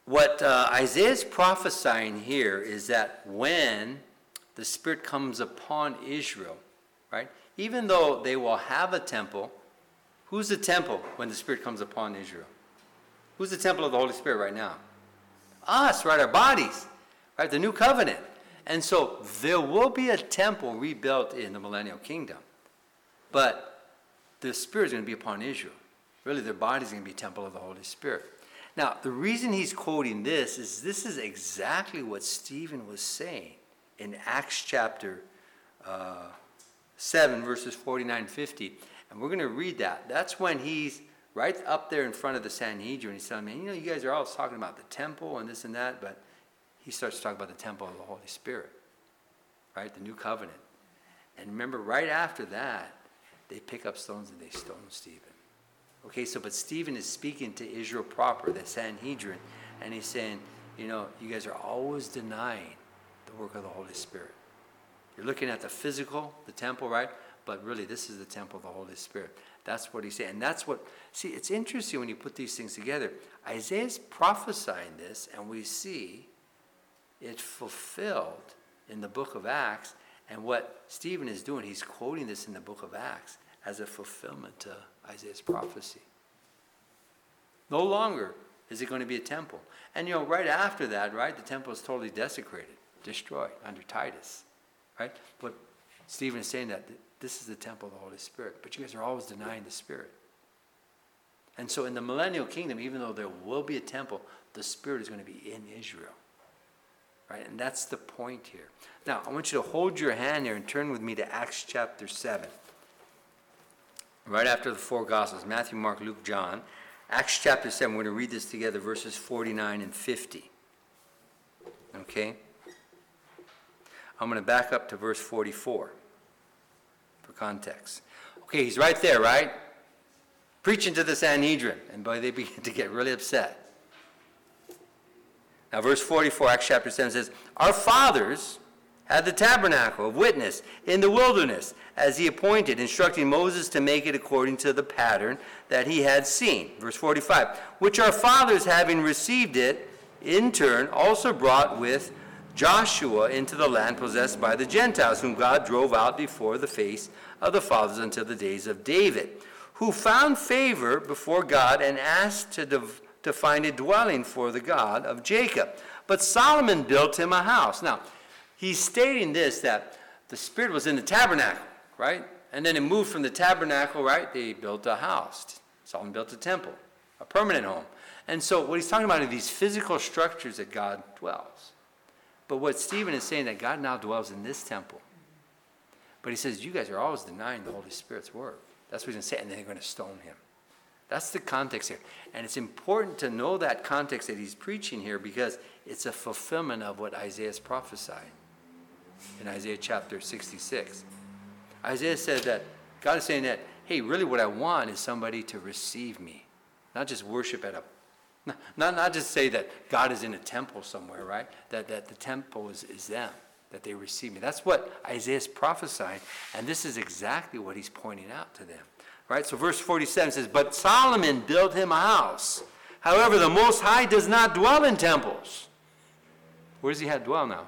what uh, Isaiah is prophesying here is that when the Spirit comes upon Israel, right, even though they will have a temple, who's the temple when the Spirit comes upon Israel? Who's the temple of the Holy Spirit right now? Us, right, our bodies, right, the new covenant. And so there will be a temple rebuilt in the millennial kingdom. But the Spirit is going to be upon Israel. Really, their body is going to be a temple of the Holy Spirit. Now, the reason he's quoting this is this is exactly what Stephen was saying in Acts chapter uh, seven, verses forty-nine and fifty. And we're going to read that. That's when he's right up there in front of the Sanhedrin. He's telling me, you know, you guys are always talking about the temple and this and that, but he starts to talk about the temple of the Holy Spirit, right? The new covenant. And remember, right after that, they pick up stones and they stone Stephen. Okay, so but Stephen is speaking to Israel proper, the Sanhedrin, and he's saying, you know, you guys are always denying the work of the Holy Spirit. You're looking at the physical, the temple, right? But really, this is the temple of the Holy Spirit. That's what he's saying. And that's what, see, it's interesting when you put these things together. Isaiah's prophesying this, and we see it fulfilled in the book of Acts. And what Stephen is doing, he's quoting this in the book of Acts as a fulfillment to Isaiah's prophecy. No longer is it going to be a temple. And, you know, right after that, right, the temple is totally desecrated, destroyed under Titus, right? But Stephen is saying that this is the temple of the Holy Spirit. But you guys are always denying the Spirit. And so in the millennial kingdom, even though there will be a temple, the Spirit is going to be in Israel. Right? And that's the point here. Now, I want you to hold your hand here and turn with me to Acts chapter seven. Right after the four Gospels, Matthew, Mark, Luke, John. Acts chapter seven, we're going to read this together, verses forty-nine and fifty. Okay? I'm going to back up to verse forty-four for context. Okay, he's right there, right? Preaching to the Sanhedrin. And boy, they begin to get really upset. Now, verse forty-four, Acts chapter seven says, our fathers had the tabernacle of witness in the wilderness, as he appointed, instructing Moses to make it according to the pattern that he had seen. Verse forty-five, which our fathers, having received it, in turn also brought with Joshua into the land possessed by the Gentiles, whom God drove out before the face of the fathers until the days of David, who found favor before God and asked to div- to find a dwelling for the God of Jacob. But Solomon built him a house. Now, he's stating this, that the Spirit was in the tabernacle, right? And then it moved from the tabernacle, right? They built a house. Solomon built a temple, a permanent home. And so what he's talking about are these physical structures that God dwells. But what Stephen is saying, that God now dwells in this temple. But he says, you guys are always denying the Holy Spirit's work. That's what he's going to say, and then they're going to stone him. That's the context here. And it's important to know that context that he's preaching here, because it's a fulfillment of what Isaiah is prophesying in Isaiah chapter sixty-six. Isaiah said that God is saying that, hey, really what I want is somebody to receive me. Not just worship at a, not, not just say that God is in a temple somewhere, right? That, that the temple is, is them, that they receive me. That's what Isaiah is prophesying, and this is exactly what he's pointing out to them. Right? So verse forty-seven says, but Solomon built him a house. However, the Most High does not dwell in temples. Where does he have dwell now?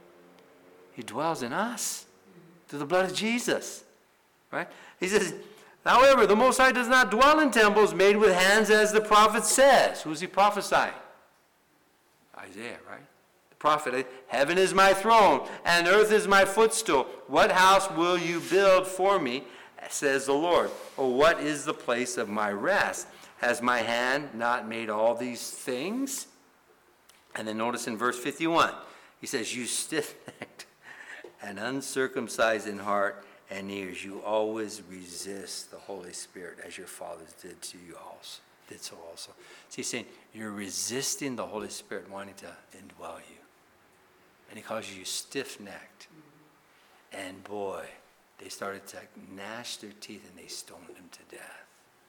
He dwells in us through the blood of Jesus. Right? He says, however, the Most High does not dwell in temples made with hands, as the prophet says. Who's he prophesying? Isaiah, right? The prophet, heaven is my throne, and earth is my footstool. What house will you build for me, says the Lord? Or what is the place of my rest? Has my hand not made all these things? And then notice in verse fifty-one, he says, you stiff-necked and uncircumcised in heart and ears, you always resist the Holy Spirit, as your fathers did to you also, did so also. So he's saying, you're resisting the Holy Spirit wanting to indwell you. And he calls you stiff-necked. And boy, they started to gnash their teeth and they stoned him to death.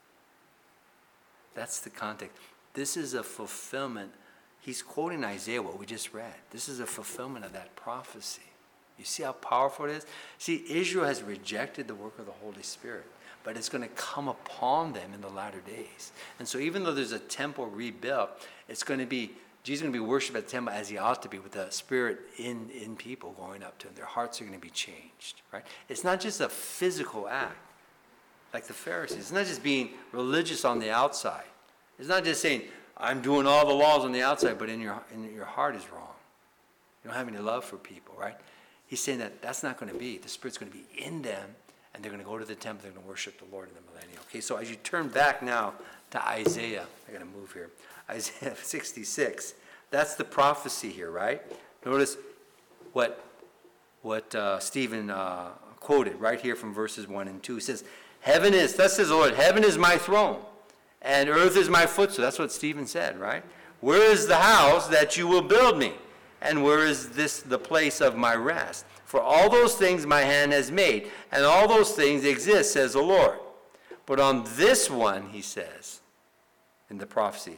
That's the context. This is a fulfillment. He's quoting Isaiah, what we just read. This is a fulfillment of that prophecy. You see how powerful it is? See, Israel has rejected the work of the Holy Spirit, but it's going to come upon them in the latter days. And so even though there's a temple rebuilt, it's going to be Jesus is going to be worshipped at the temple as he ought to be, with the Spirit in, in people going up to him. Their hearts are going to be changed, right? It's not just a physical act, like the Pharisees. It's not just being religious on the outside. It's not just saying, I'm doing all the laws on the outside, but in your, in your heart is wrong. You don't have any love for people, right? He's saying that that's not going to be. The Spirit's going to be in them, and they're going to go to the temple. They're going to worship the Lord in the millennium. Okay, so as you turn back now to Isaiah, I got to move here. Isaiah sixty-six. That's the prophecy here, right? Notice what what uh, Stephen uh, quoted right here from verses one and two. He says, heaven is, thus says the Lord, heaven is my throne, and earth is my footstool. That's what Stephen said, right? Where is the house that you will build me? And where is this the place of my rest? For all those things my hand has made, and all those things exist, says the Lord. But on this one, he says, in the prophecy,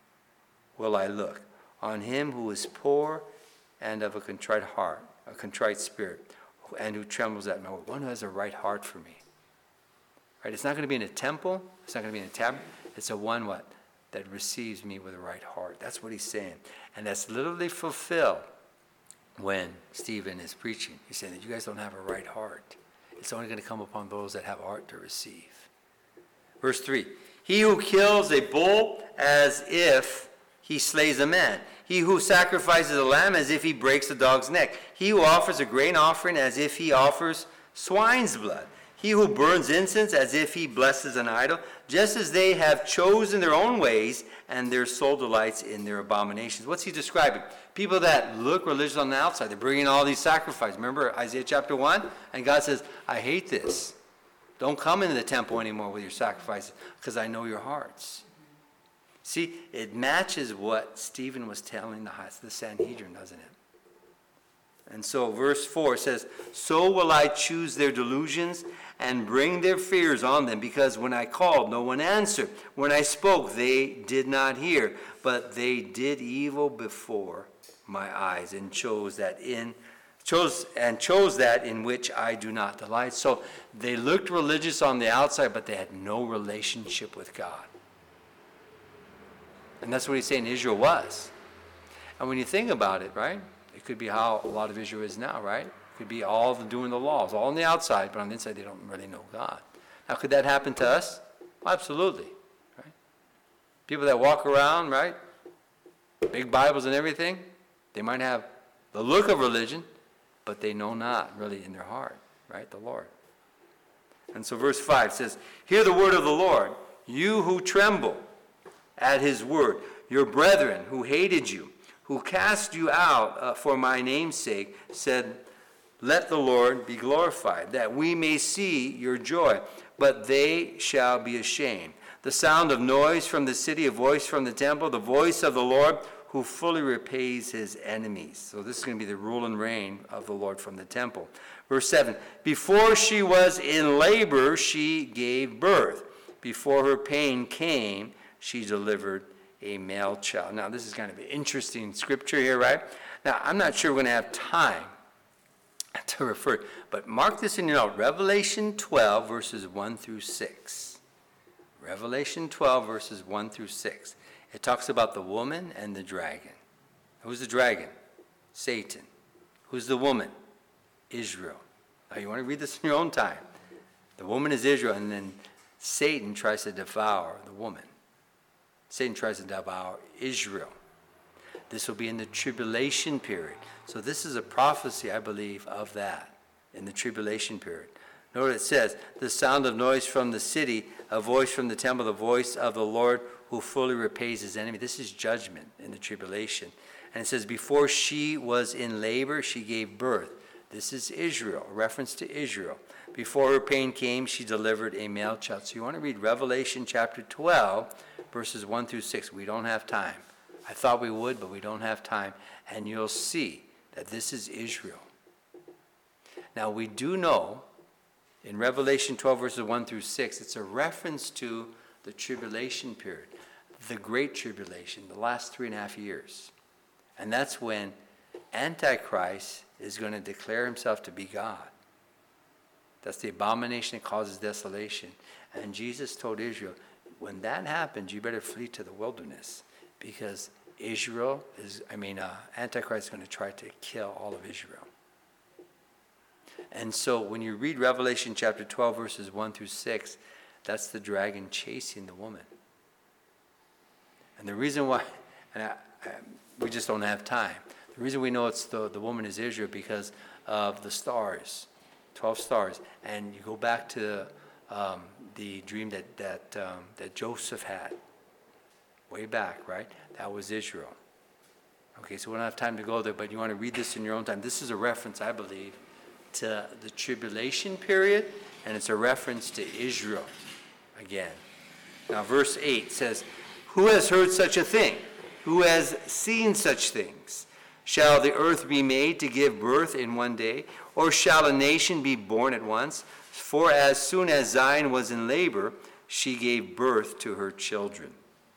will I look, on him who is poor and of a contrite heart, a contrite spirit, and who trembles at my word. One who has a right heart for me. Right? It's not going to be in a temple. It's not going to be in a tabernacle. It's a one what? That receives me with a right heart. That's what he's saying. And that's literally fulfilled when Stephen is preaching. He's saying that you guys don't have a right heart. It's only going to come upon those that have heart to receive. Verse three. He who kills a bull as if he slays a man. He who sacrifices a lamb as if he breaks a dog's neck. He who offers a grain offering as if he offers swine's blood. He who burns incense as if he blesses an idol, just as they have chosen their own ways, and their soul delights in their abominations. What's he describing? People that look religious on the outside. They're bringing all these sacrifices. Remember Isaiah chapter one? And God says, I hate this. Don't come into the temple anymore with your sacrifices, because I know your hearts. See, it matches what Stephen was telling the, the Sanhedrin, doesn't it? And so verse four says, so will I choose their delusions and bring their fears on them, because when I called, no one answered. When I spoke, they did not hear, but they did evil before my eyes and chose that in chose and chose that in which I do not delight. So they looked religious on the outside, but they had no relationship with God. And that's what he's saying Israel was. And when you think about it, right? It could be how a lot of Israel is now, right? It could be all the doing the laws, all on the outside, but on the inside they don't really know God. Now, could that happen to us? Absolutely, right? People that walk around, right? Big Bibles and everything, they might have the look of religion, but they know not really in their heart, right? The Lord. And so verse five says, hear the word of the Lord, you who tremble at his word, your brethren who hated you, who cast you out uh, for my name's sake, said, let the Lord be glorified, that we may see your joy. But they shall be ashamed. The sound of noise from the city, a voice from the temple, the voice of the Lord, who fully repays his enemies. So this is going to be the rule and reign of the Lord from the temple. Verse seven, before she was in labor, she gave birth. Before her pain came, she delivered a male child. Now, this is kind of an interesting scripture here, right? Now, I'm not sure we're going to have time to refer, but mark this in your note. Revelation twelve, verses one through six. Revelation twelve, verses one through six. It talks about the woman and the dragon. Who's the dragon? Satan. Who's the woman? Israel. Now, you want to read this in your own time. The woman is Israel, and then Satan tries to devour the woman. Satan tries to devour Israel. This will be in the tribulation period. So this is a prophecy, I believe, of that in the tribulation period. Note it says, the sound of noise from the city, a voice from the temple, the voice of the Lord who fully repays his enemy. This is judgment in the tribulation. And it says, before she was in labor, she gave birth. This is Israel, a reference to Israel. Before her pain came, she delivered a male child. So you want to read Revelation chapter twelve, verses one through six. We don't have time. I thought we would, but we don't have time. And you'll see that this is Israel. Now, we do know in Revelation twelve, verses one through six, it's a reference to the tribulation period, the great tribulation, the last three and a half years. And that's when Antichrist is going to declare himself to be God. That's the abomination that causes desolation. And Jesus told Israel, when that happens, you better flee to the wilderness, because Israel is, I mean, uh, Antichrist is going to try to kill all of Israel. And so when you read Revelation chapter twelve, verses one through six, that's the dragon chasing the woman. And the reason why, and I, I, we just don't have time. The reason we know it's the, the woman is Israel because of the stars, twelve stars. And you go back to um, the dream that, that, um, that Joseph had way back, right? That was Israel. Okay, so we don't have time to go there, but you want to read this in your own time. This is a reference, I believe, to the tribulation period, and it's a reference to Israel again. Now, verse eight says, "Who has heard such a thing? Who has seen such things? Shall the earth be made to give birth in one day, or shall a nation be born at once? For as soon as Zion was in labor, she gave birth to her children.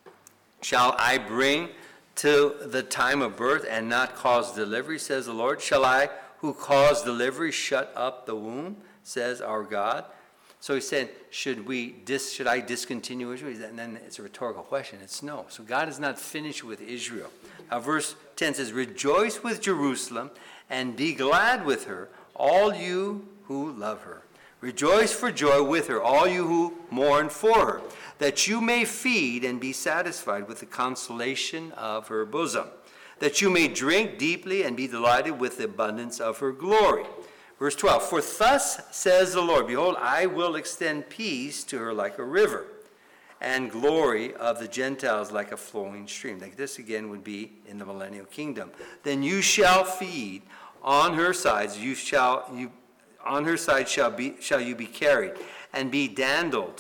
Shall I bring to the time of birth and not cause delivery, says the Lord? Shall I, who cause delivery, shut up the womb, says our God?" So he said, should we dis, should I discontinue Israel? And then it's a rhetorical question. It's no. So God is not finished with Israel. Now verse ten says, "Rejoice with Jerusalem and be glad with her, all you who love her. Rejoice for joy with her, all you who mourn for her, that you may feed and be satisfied with the consolation of her bosom, that you may drink deeply and be delighted with the abundance of her glory." Verse twelve, "For thus says the Lord, behold, I will extend peace to her like a river, and glory of the Gentiles like a flowing stream." Like this again would be in the millennial kingdom. "Then you shall feed on her sides, you shall you on her side shall be shall you be carried, and be dandled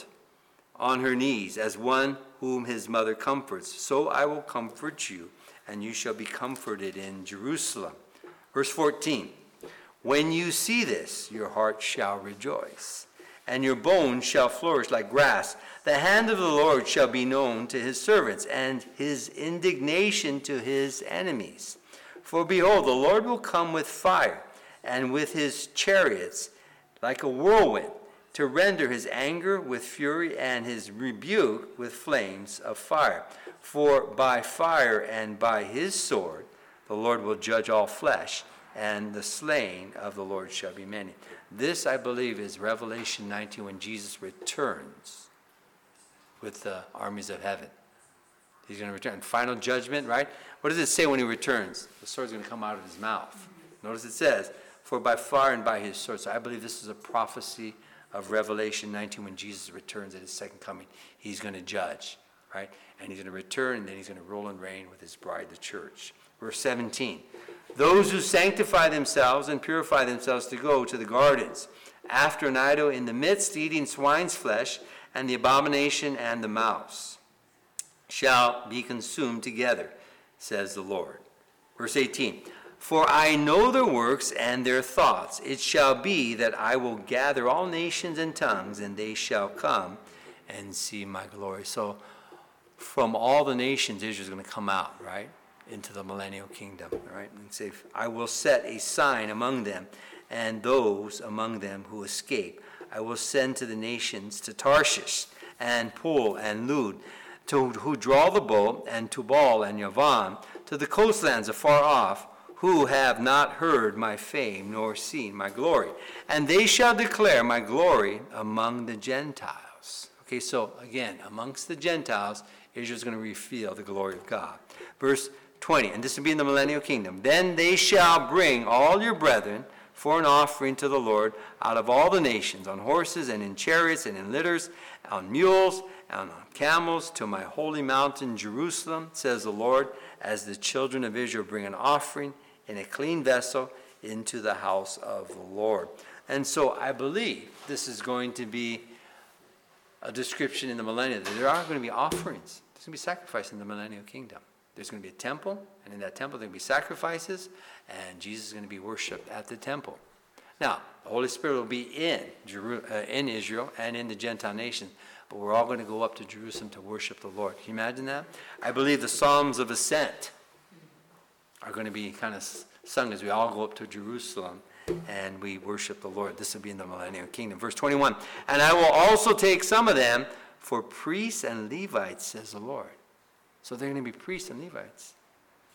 on her knees, as one whom his mother comforts. So I will comfort you, and you shall be comforted in Jerusalem." Verse fourteen, "When you see this, your heart shall rejoice, and your bones shall flourish like grass. The hand of the Lord shall be known to his servants, and his indignation to his enemies. For behold, the Lord will come with fire, and with his chariots like a whirlwind, to render his anger with fury and his rebuke with flames of fire. For by fire and by his sword the Lord will judge all flesh, and the slain of the Lord shall be many." This, I believe, is Revelation nineteen, when Jesus returns with the armies of heaven. He's going to return. Final judgment, right? What does it say when he returns? The sword's going to come out of his mouth. Notice it says, "For by fire and by his sword." So I believe this is a prophecy of Revelation nineteen, when Jesus returns at his second coming. He's going to judge, right? And he's going to return, and then he's going to rule and reign with his bride, the church. Verse seventeen, "Those who sanctify themselves and purify themselves to go to the gardens, after an idol in the midst, eating swine's flesh, and the abomination and the mouse, shall be consumed together, says the Lord." Verse eighteen, "For I know their works and their thoughts. It shall be that I will gather all nations and tongues, and they shall come and see my glory." So from all the nations, Israel's going to come out, right, into the millennial kingdom, right? And say, "I will set a sign among them, and those among them who escape I will send to the nations, to Tarshish and Pul and Lud, to who draw the bow, and Tubal and Yavan, to the coastlands afar off, who have not heard my fame nor seen my glory. And they shall declare my glory among the Gentiles." Okay, so again, amongst the Gentiles, Israel's going to reveal the glory of God. Verse twenty, and this will be in the millennial kingdom. "Then they shall bring all your brethren for an offering to the Lord out of all the nations, on horses and in chariots and in litters, on mules and on camels, to my holy mountain Jerusalem, says the Lord, as the children of Israel bring an offering in a clean vessel into the house of the Lord." And so I believe this is going to be a description in the millennium that there are going to be offerings. There's going to be sacrifice in the millennial kingdom. There's going to be a temple, and in that temple there will be sacrifices, and Jesus is going to be worshipped at the temple. Now, the Holy Spirit will be in Jeru- uh, in Israel and in the Gentile nations, but we're all going to go up to Jerusalem to worship the Lord. Can you imagine that? I believe the Psalms of Ascent are going to be kind of sung as we all go up to Jerusalem and we worship the Lord. This will be in the millennial kingdom. Verse twenty-one, "And I will also take some of them for priests and Levites, says the Lord." So they're going to be priests and Levites.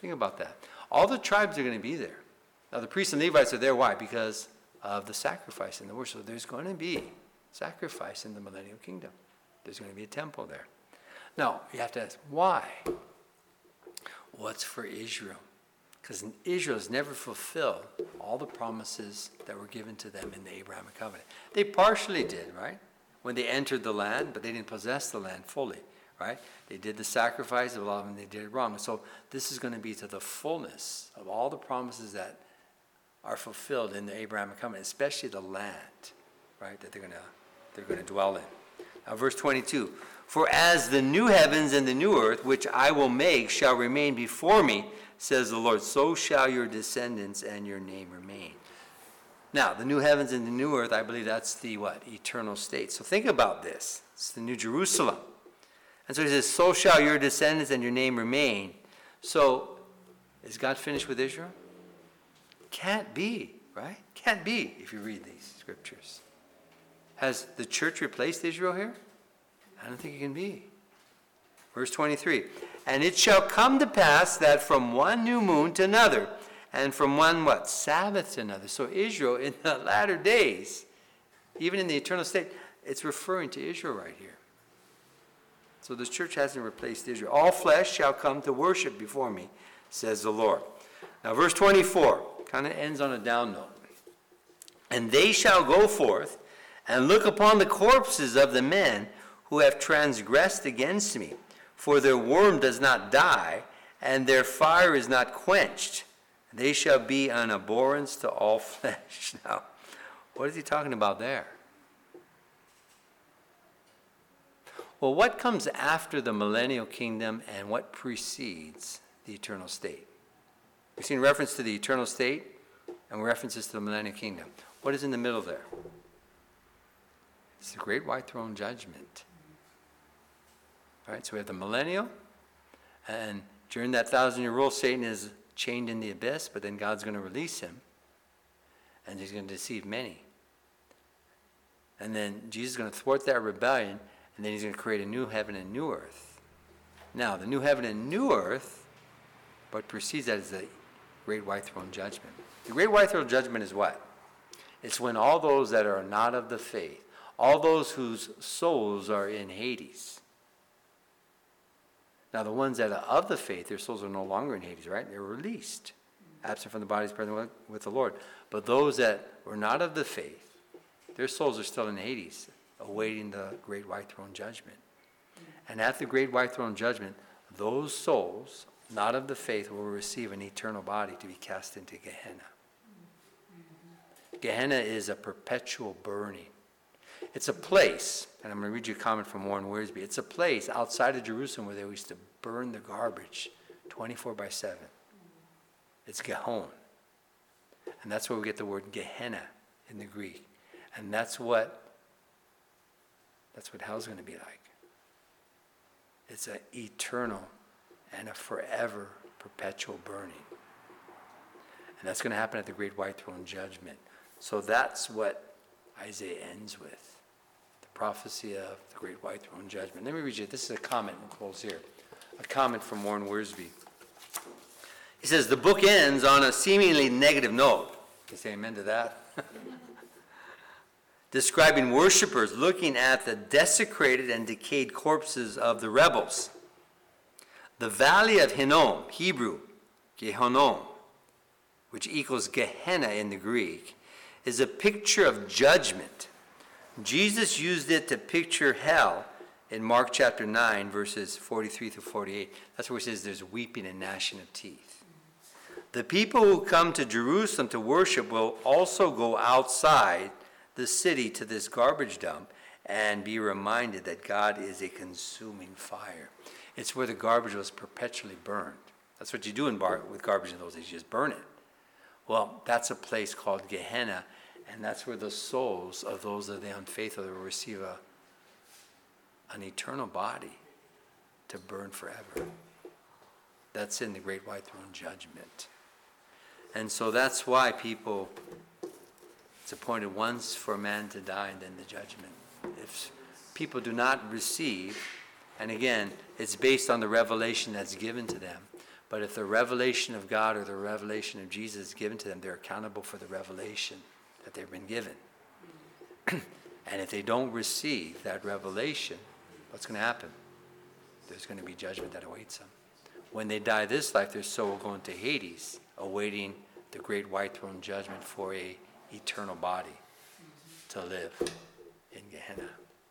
Think about that. All the tribes are going to be there. Now the priests and Levites are there. Why? Because of the sacrifice and the worship. So there's going to be sacrifice in the millennial kingdom. There's going to be a temple there. Now, you have to ask, why? What's for Israel? Because Israel has never fulfilled all the promises that were given to them in the Abrahamic covenant. They partially did, right? When they entered the land, but they didn't possess the land fully, right? They did the sacrifice of a lot of them, they did it wrong. So this is going to be to the fullness of all the promises that are fulfilled in the Abrahamic covenant, especially the land, right? That they're going to they're going to dwell in. Now, verse twenty-two. For as the new heavens and the new earth, which I will make, shall remain before me, says the Lord, so shall your descendants and your name remain. Now, the new heavens and the new earth, I believe that's the what? Eternal state. So think about this. It's the New Jerusalem. And so he says, so shall your descendants and your name remain. So, is God finished with Israel? Can't be, right? Can't be if you read these scriptures. Has the church replaced Israel here? I don't think it can be. Verse twenty-three. And it shall come to pass that from one new moon to another, and from one what? Sabbath to another. So Israel in the latter days, even in the eternal state, it's referring to Israel right here. So the church hasn't replaced Israel. All flesh shall come to worship before me, says the Lord. Now verse twenty-four kind of ends on a down note. And they shall go forth and look upon the corpses of the men who have transgressed against me. For their worm does not die, and their fire is not quenched. They shall be an abhorrence to all flesh. Now, what is he talking about there? Well, what comes after the millennial kingdom and what precedes the eternal state? We've seen reference to the eternal state and references to the millennial kingdom. What is in the middle there? It's the great white throne judgment. All right, so we have the millennial, and during that thousand-year rule, Satan is chained in the abyss, but then God's going to release him, and he's going to deceive many. And then Jesus is going to thwart that rebellion, and then he's going to create a new heaven and new earth. Now, the new heaven and new earth, what precedes that is the great white throne judgment. The great white throne judgment is what? It's when all those that are not of the faith, all those whose souls are in Hades. Now, the ones that are of the faith, their souls are no longer in Hades, right? They're released, absent from the bodies, present with, with the Lord. But those that were not of the faith, their souls are still in Hades, awaiting the great white throne judgment. And at the great white throne judgment, those souls, not of the faith, will receive an eternal body to be cast into Gehenna. Gehenna is a perpetual burning. It's a place, and I'm going to read you a comment from Warren Wiersbe. It's a place outside of Jerusalem where they used to burn the garbage twenty-four by seven. It's Gehon. And that's where we get the word Gehenna in the Greek. And that's what, that's what hell's going to be like. It's an eternal and a forever perpetual burning. And that's going to happen at the great white throne judgment. So that's what Isaiah ends with. Prophecy of the great white throne judgment. Let me read you. This is a comment, and we'll close here. A comment from Warren Wiersbe. He says, the book ends on a seemingly negative note. Can you say amen to that? Describing worshipers looking at the desecrated and decayed corpses of the rebels. The valley of Hinnom, Hebrew, Gehonom, which equals Gehenna in the Greek, is a picture of judgment. Jesus used it to picture hell in Mark chapter nine, verses forty-three through forty-eight. That's where it says there's weeping and gnashing of teeth. The people who come to Jerusalem to worship will also go outside the city to this garbage dump and be reminded that God is a consuming fire. It's where the garbage was perpetually burned. That's what you do in bar- with garbage in those days. You just burn it. Well, that's a place called Gehenna. And that's where the souls of those of the unfaithful will receive a, an eternal body to burn forever. That's in the great white throne judgment. And so that's why people, it's appointed once for a man to die and then the judgment. If people do not receive, and again, it's based on the revelation that's given to them, But if the revelation of God or the revelation of Jesus is given to them, they're accountable for the revelation that they've been given. And if they don't receive that revelation, what's going to happen? There's going to be judgment that awaits them. When they die this life, their soul will go into Hades, awaiting the great white throne judgment for a eternal body to live in Gehenna.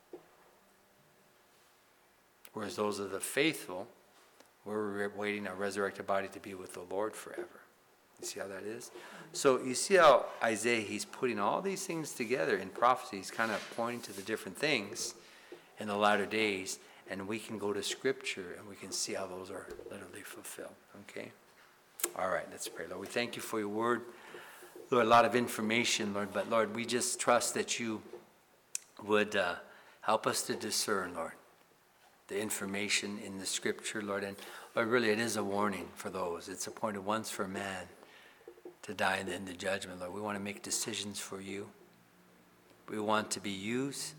Whereas those of the faithful, we're waiting a resurrected body to be with the Lord forever. You see how that is? So you see how Isaiah, he's putting all these things together in prophecy. He's kind of pointing to the different things in the latter days. And we can go to Scripture and we can see how those are literally fulfilled. Okay? All right, let's pray. Lord, we thank you for your word. Lord, a lot of information, Lord. But Lord, we just trust that you would uh, help us to discern, Lord, the information in the Scripture, Lord. And Lord, really it is a warning for those. It's appointed once for man to die and then the judgment, Lord. We want to make decisions for you. We want to be used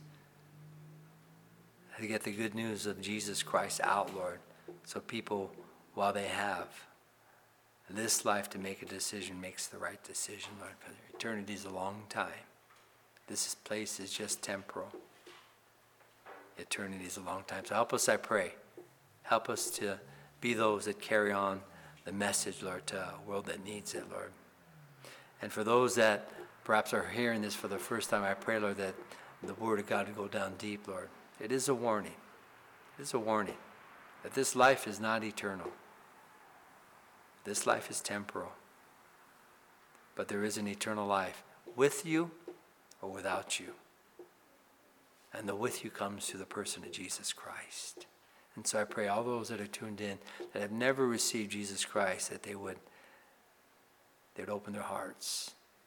to get the good news of Jesus Christ out, Lord, so people, while they have this life to make a decision, makes the right decision, Lord. For eternity is a long time. This place is just temporal. Eternity is a long time. So help us, I pray. Help us to be those that carry on the message, Lord, to a world that needs it, Lord. And for those that perhaps are hearing this for the first time, I pray, Lord, that the word of God would go down deep, Lord. It is a warning. It is a warning that this life is not eternal. This life is temporal. But there is an eternal life with you or without you. And the with you comes through the person of Jesus Christ. And so I pray all those that are tuned in that have never received Jesus Christ, that they would, they would open their hearts.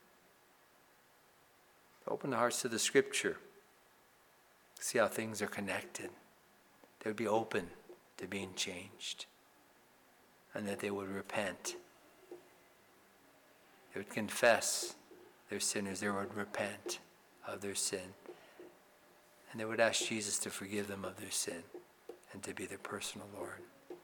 Open their hearts to the Scripture. See how things are connected. They would be open to being changed. And that they would repent. They would confess their sinners. They would repent of their sin. And they would ask Jesus to forgive them of their sin and to be their personal Lord.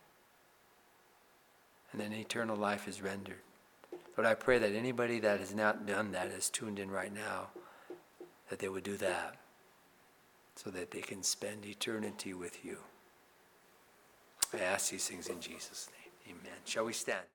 And then eternal life is rendered. Lord, I pray that anybody that has not done that, is tuned in right now, that they would do that so that they can spend eternity with you. I ask these things in Jesus' name. Amen. Shall we stand?